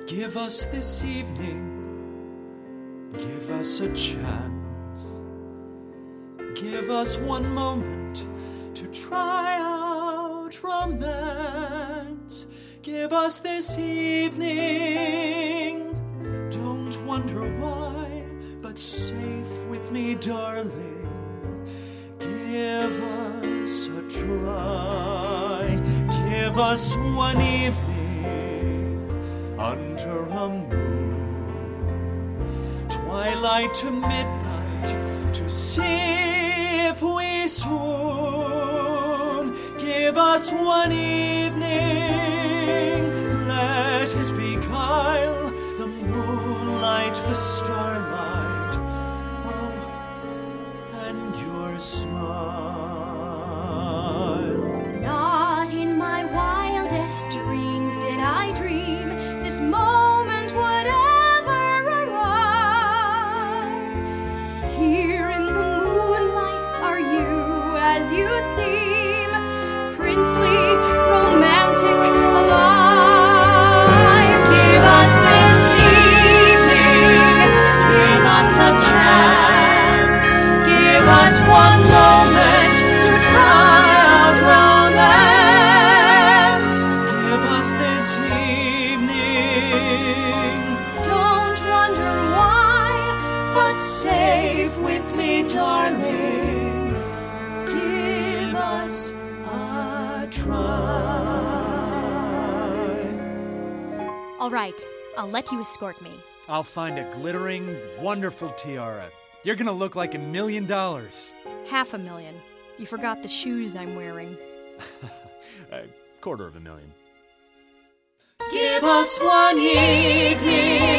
Give us this evening, give us a chance. Give us one moment to try out romance. Give us this evening. Don't wonder why, but safe with me, darling. Give us a try. Give us one evening under a moon, twilight to midnight, to see if we swoon. Give us one evening, let it beguile the moonlight, the starlight, oh, and your smile. Not in my wildest dreams did I dream this moment would ever arrive. Here in the moonlight are you as you seem, princely, romantic, alive. Give us this evening, give us a chance, give us one moment to try out romance. Give us this evening. Don't wonder why, but safe with me, darling. Give us a try. All right, I'll let you escort me. I'll find a glittering, wonderful tiara. You're gonna look like $1 million. $500,000. You forgot the shoes I'm wearing. $250,000. Give us one evening.